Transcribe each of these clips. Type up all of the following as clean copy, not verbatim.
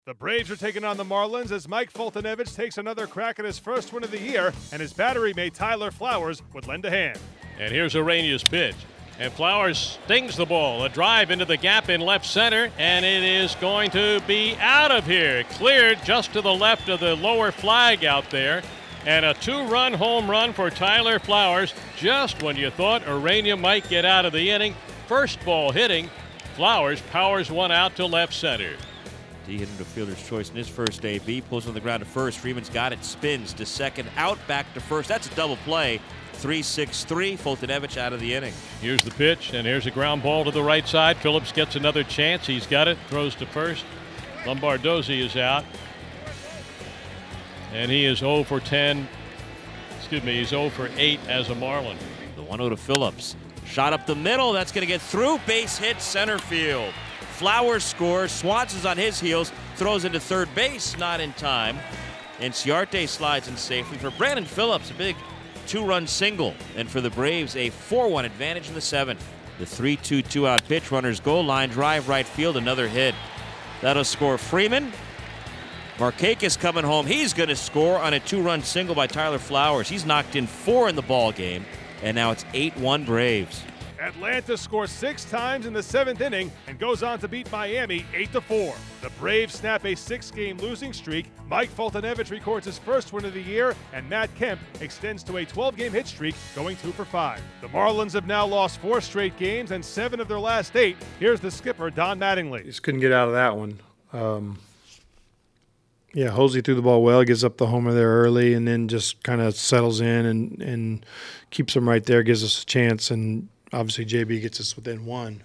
The Braves are taking on the Marlins as Mike Foltynewicz takes another crack at his first win of the year, and his battery mate Tyler Flowers would lend a hand. And here's Ureña's pitch. And Flowers stings the ball. A drive into the gap in left center, and it is going to be out of here. Cleared just to the left of the lower flag out there. And a two-run home run for Tyler Flowers just when you thought Ureña might get out of the inning. First ball hitting. Flowers powers one out to left center. He hit into fielder's choice in his first AB. Pulls on the ground to first. Freeman's got it. Spins to second. Out back to first. That's a double play. 3-6-3. Foltynewicz out of the inning. Here's the pitch, and here's a ground ball to the right side. Phillips gets another chance. He's got it. Throws to first. Lombardozzi is out. And he is 0 for 10. Excuse me, he's 0 for 8 as a Marlin. The 1-0 to Phillips. Shot up the middle. That's going to get through. Base hit center field. Flowers scores. Swanson's on his heels. Throws into third base. Not in time. And Ciarte slides in safely. For Brandon Phillips, a big two-run single. And for the Braves, a 4-1 advantage in the seventh. The 3-2 two-out pitch. Runners goal line. Drive right field. Another hit. That'll score Freeman. Markakis coming home. He's going to score on a two-run single by Tyler Flowers. He's knocked in 4 in the ball game. And now it's 8-1 Braves. Atlanta scores 6 times in the 7th inning and goes on to beat Miami 8-4. The Braves snap a 6-game losing streak. Mike Foltynewicz records his first win of the year, and Matt Kemp extends to a 12-game hit streak, going 2 for 5. The Marlins have now lost 4 straight games and 7 of their last 8. Here's the skipper, Don Mattingly. Just couldn't get out of that one. Hosey threw the ball well, gives up the homer there early, and then just kind of settles in and keeps them right there, gives us a chance, and obviously JB gets us within 1.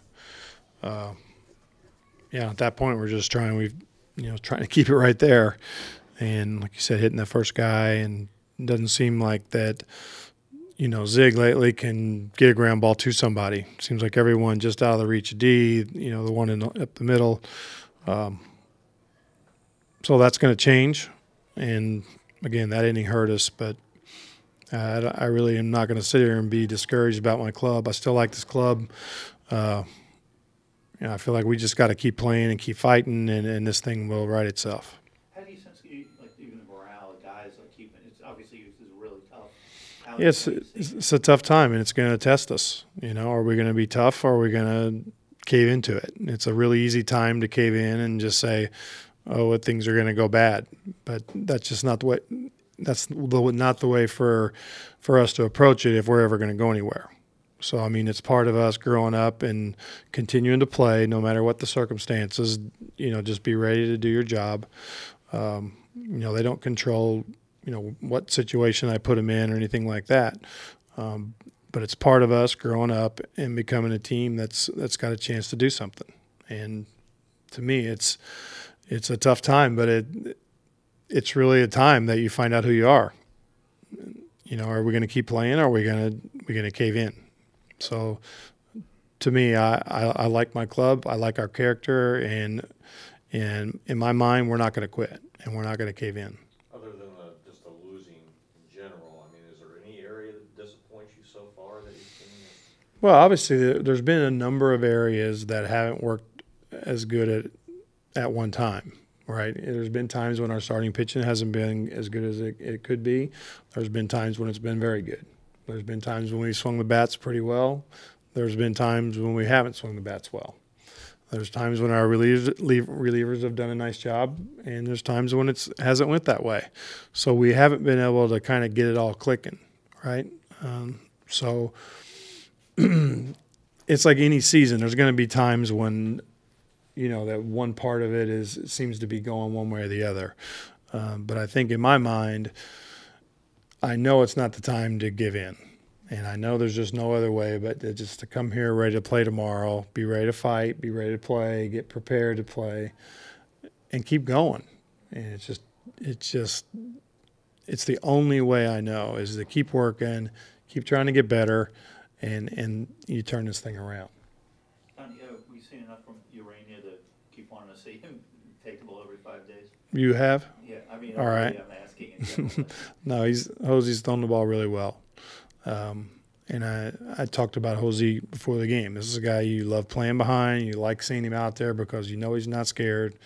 At that point we're just trying to keep it right there, and like you said, hitting the first guy, and it doesn't seem like that. Zig lately can get a ground ball to somebody. Seems like everyone just out of the reach of D. The one up the middle. So that's going to change, and again, that inning hurt us, but I really am not going to sit here and be discouraged about my club. I still like this club. I feel like we just got to keep playing and keep fighting, and this thing will right itself. How do you sense, even the morale of guys keeping? It's obviously it's really tough. It's a tough time, and it's going to test us. Are we going to be tough, or are we going to cave into it? It's a really easy time to cave in and just say, "Oh, things are going to go bad," but that's just not the way. That's not the way for us to approach it if we're ever going to go anywhere. So, it's part of us growing up and continuing to play no matter what the circumstances. Just be ready to do your job. They don't control, what situation I put them in or anything like that. But it's part of us growing up and becoming a team that's got a chance to do something. And to me, it's a tough time, but it's really a time that you find out who you are. Are we going to keep playing, or are we going to cave in? So, to me, I like my club. I like our character, and in my mind, we're not going to quit, and we're not going to cave in. Other than just the losing in general, is there any area that disappoints you so far that you've seen? Well, obviously, there's been a number of areas that haven't worked as good at one time. Right. There's been times when our starting pitching hasn't been as good as it could be. There's been times when it's been very good. There's been times when we swung the bats pretty well. There's been times when we haven't swung the bats well. There's times when our relievers have done a nice job, and there's times when it hasn't went that way. So we haven't been able to kind of get it all clicking, right? So it's like any season. There's going to be times when that one part of it seems to be going one way or the other. But I think in my mind, I know it's not the time to give in. And I know there's just no other way but just to come here ready to play tomorrow, be ready to fight, be ready to play, get prepared to play, and keep going. And it's the only way I know is to keep working, keep trying to get better, and you turn this thing around. We've seen enough from Ureña to keep wanting to see him take the ball every 5 days. You have? Yeah, all right. I'm asking in general. No, Hosey's thrown the ball really well. And I talked about Hosey before the game. This is a guy you love playing behind. You like seeing him out there because he's not scared.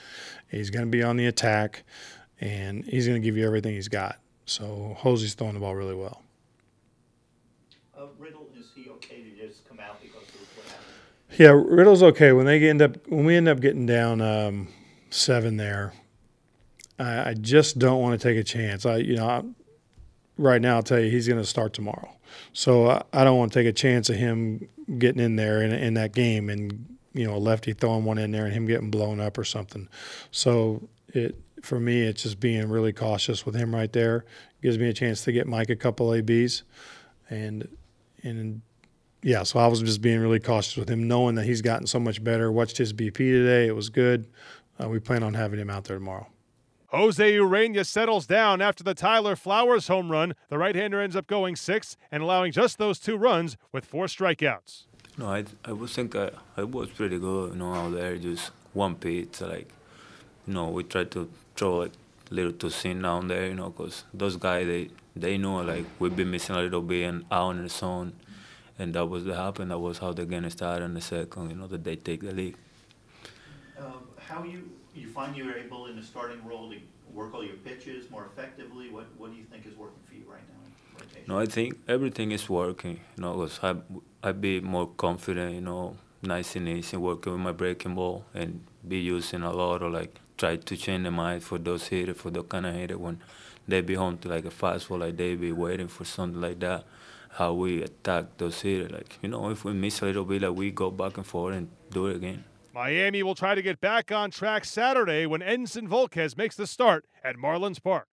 He's going to be on the attack, and he's going to give you everything he's got. So Hosey's throwing the ball really well. Riddle, is he okay to just come out because of what happened? Yeah, Riddle's okay. When we end up getting down 7 there, I just don't want to take a chance. Right now I'll tell you he's going to start tomorrow, so I don't want to take a chance of him getting in there in that game and a lefty throwing one in there and him getting blown up or something. So for me it's just being really cautious with him right there. Gives me a chance to get Mike a couple ABs, and yeah, so I was just being really cautious with him, knowing that he's gotten so much better. Watched his BP today; it was good. We plan on having him out there tomorrow. Jose Urena settles down after the Tyler Flowers home run. The right-hander ends up going 6th and allowing just those 2 runs with 4 strikeouts. No, I would think I was pretty good, out there, just one pitch, we tried to throw a little too thin down there, because those guys, they know, we've been missing a little bit and out in the zone, and that was what happened. That was how the game started in the second, that they take the lead. How you find you're able in the starting role to work all your pitches more effectively? What do you think is working for you right now in rotation? No, I think everything is working, because I be more confident, nice and easy, working with my breaking ball and be using a lot of try to change the mind for those hitters, for the kind of hitter when they be home to a fastball, they be waiting for something like that. How we attack those hitters, if we miss a little bit, we go back and forth and do it again. Miami will try to get back on track Saturday when Edinson Volquez makes the start at Marlins Park.